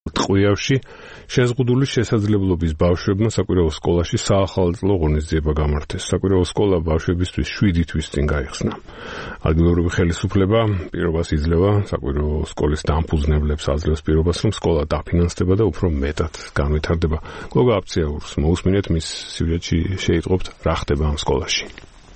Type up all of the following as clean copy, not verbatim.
ტყვიავში შეზღუდული შესაძლებლობის ბავშვებმა საკვირაო სკოლაში საახალწლო ღონისძიება გამართეს. საკვირაო სკოლა ბავშვებისთვის 7 თვის წინ გაიხსნა. ადგილობრივი ხელისუფლება პირობას იძლევა საკვირაო სკოლის დამფუძნებლებს აძლევს პირობას, რომ სკოლა დაფინანსდება და უფრო მეტად განვითარდება. გოგა აფციაურს მოусმინეთ მის სიუჟეტში შეიტყობთ რა ხდება ამ სკოლაში.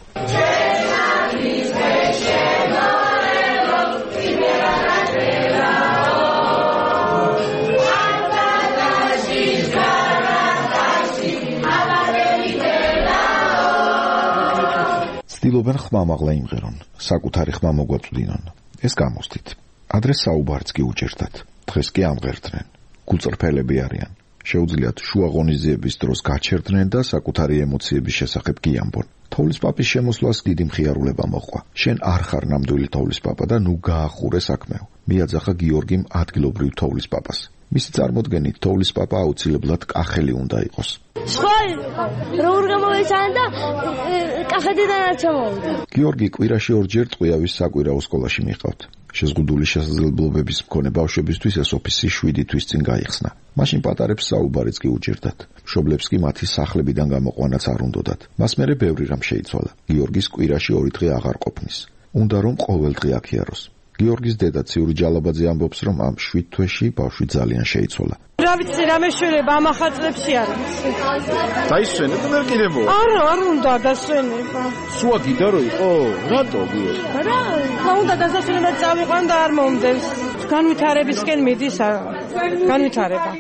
ცდილობენ ხმამაღლა იმღერონ, საკუთარი ხმა მოგვაწვდინონ. ეს გამოსთით. ადრე საუბარიც კი უჭირდათ. დღეს კი ამღერდნენ. გულწრფელები არიან. შეუძლიათ შუა ღონისძიების დროს გაჩერდნენ და საკუთარი ემოციების შესახებ კი ამბონ. თოვლის პაპის შემოსვლას დიდი მხიარულება მოყვა. შენ არ ხარ ნამდვილი თოვლის პაპა და ნუ გაახურე საქმეო. მიაძახა გიორგიმ ადგილობრივ თოვლის პაპას. მისი წარმოდგენით თოვლის პაპა აუცილებლად კახელი უნდა იყოს. სხვა იყო, როგორ გამოეცანა და კახეთიდან არ ჩამოვიდა. გიორგი კვირაში ორჯერ ტყვიავის საკვირაო სკოლაში მიყავთ. შეზღუდული შესაძლებლობების მქონე ბავშვებისთვის ეს ოფისი 7 თვის წინ გაიხსნა. მაშინ პატარებს საუბარიც კი უჭირდათ. მშობლებს კი მათი სახლებიდან გამოყვანაც არ უნდოდათ. მას მერე ბევრი რამ შეიცვალა. გიორგის კვირაში 2 დღე აღარ ყოფნის. უნდა რომ ყოველ დღე აქ იაროს. გიორგის დედა ციური ჯალაბაძე ამბობს, რომ ამ 7 თვეში ბავშვი ძალიან შეიცვალა. რა ვიცი, რა მეშველება ამ ახალწლებში არის. დაისვენებ და ვერ კიდემო. არ უნდა დასვენება. სუა გიდარო იყო? რატო გიორგი? რა უნდა დასვენება წავიყვან და არ მომდენს. განვითარებისკენ მიდის განვითარება.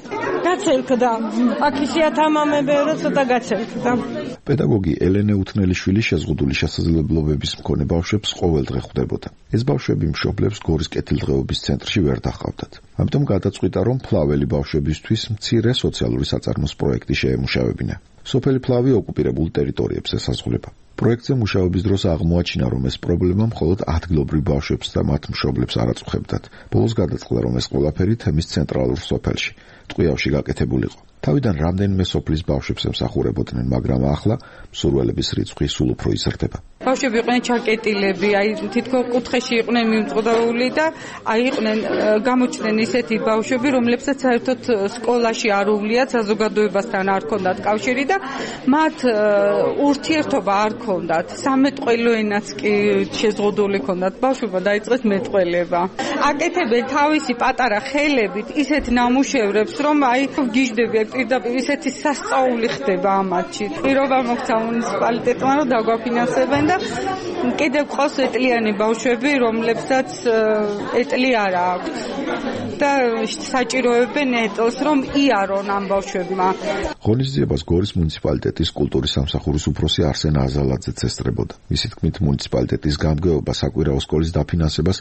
გაცელკდა. აქ ისეათ ამამები რა ცოტა გაცელკდა. პედაგოგი ელენე უთნელიშვილი შეზღუდული შესაძლებლობების მქონე ბავშვებს ყოველ დღე ხვდებოდა. ეს ბავშვები მშობლებს გორის კეთილდღეობის ცენტრში ვერ დახავდათ. ამიტომ გადაწყვიტა, რომ ფლაველი ბავშვებისთვის მცირე სოციალური საწარმოს პროექტი შეემუშავებინა. სოფელი ფლავი ოკუპირებულ ტერიტორიებს ესაზღვრება. პროექტზე მუშაობის დროს აღმოაჩინა, რომ ეს პრობლემა მხოლოდ ადგილობრივ ბავშვებს და მათ მშობლებს არ აწუხებდათ. ბოლოს გადაწყდა, რომ ეს ყველაფერი თემის ცენტრალურ სოფელში, ტყვიავში გაკეთებულიყო. თავიდან რამდენიმე სოფლის ბავშვებს ემსახურებოდნენ, მაგრამ ახლა მსურველების რიცხვი სულ უფრო იზრდება. ბავშვები იყვნენ ჩაკეტილები, თითქოს კუთხეში იყვნენ მიმწყდაული და იყვნენ გამოჩნდნენ ისეთი ბავშვები, რომლებსაც საერთოდ სკოლაში არ უვლიათ, საზოგადოებასთან არ ჰქონდათ კავშირი და მათ ურთიერთობა არ ჰქონდათ. სამეტყველო ენაც კი შეზღუდული ჰქონდათ. ბავშვებმა დაიწყეს მეტყველება. აკეთებენ თავისი პატარა ხელებით ისეთ ნამუშევრებს, რომ გიждდებიან პირდაპირ ისეთი სასწაული ხდება ამათში. პირობა მოქცა მუნიციპალიტეტმა, რომ დაგვაფინანსებენ და კიდევ ყავს ეტლიანი ბავშვები, რომლებსაც ეტლი არ აქვთ. და საჭიროებენ ეტლს, რომ იარონ ამ ბავშვებმა. ღონისძიებას გორის მუნიციპალიტეტის კულტურის სამსახურის უფროსი არსენ აზალაძეც ესწრებოდა. მისი თქმით, მუნიციპალიტეტის გამგეობა საკვირაო სკოლის დაფინანსებას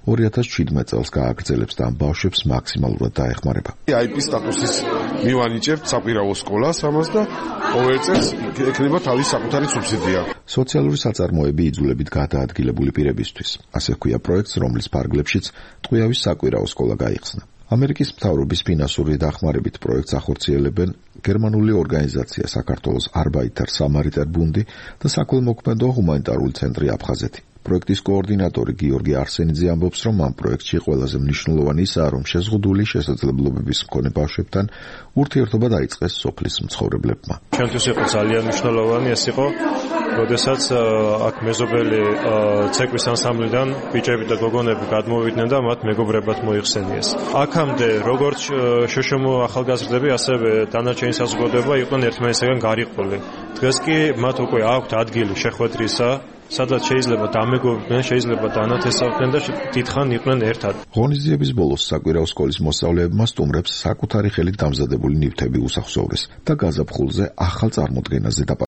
2017 წელს გააგრძელებს და ამ ბავშვებს მაქსიმალურად დაეხმარება. IP სტატუსის მივანიჭებთ საკვირაო სკოლას ამას და ყოველ წელს ექნება თავის საკუთარი სუბსიდია. სოციალური საწარმოები იძულებით გადაადგილებული პირებისთვის. ასე ჰქვია პროექტს, რომლის ფარგლებშიც ტყვიავის საკვირაო სკოლა გაიხსნა. ამერიკის მთავრობის ფინანსური დახმარებით პროექტს ახორციელებენ გერმანული ორგანიზაცია საქართველოს Arbeiter Samariter Bund და საქველმოქმედო ჰუმანიტარული ცენტრი აფხაზეთი. პროექტის კოორდინატორი გიორგი არსენიძე ამბობს, რომ ამ პროექტში ყველაზე მნიშვნელოვანი ისაა, რომ შეზღუდული შესაძლებლობების მქონე ბავშვებთან ურთიერთობა დაიწყეს სოფლის მცხოვრებლებმა. ჩვენთვის იყო ძალიან მნიშვნელოვანი ეს იყო, როდესაც აქ მეზობელი ცეკვის ანსამბლიდან ბიჭები და გოგონები გადმოვიდნენ და მათ მეგობრებად მოიხსენიეს. აქამდე როგორც შოშომო ახალგაზრდები, ასევე დანარჩენი საზოგადოება იყვნენ ერთმანეთისგან გარიყული. დღეს კი მათ უკვე აქვთ ადგილი შეხვედრისა, სადაც შეიძლება დამეგობრდნენ, შეიძლება დანათესავდნენ და დიდხან იყვნენ ერთად. ღონისძიების ბოლოს საკვირაო სკოლის მოსწავლეებმა სტუმრებს საკუთარი ხელით დამზადებული ნივთები უსახსოვრეს და გაზაფხულზე ახალ წარმოდგენაზე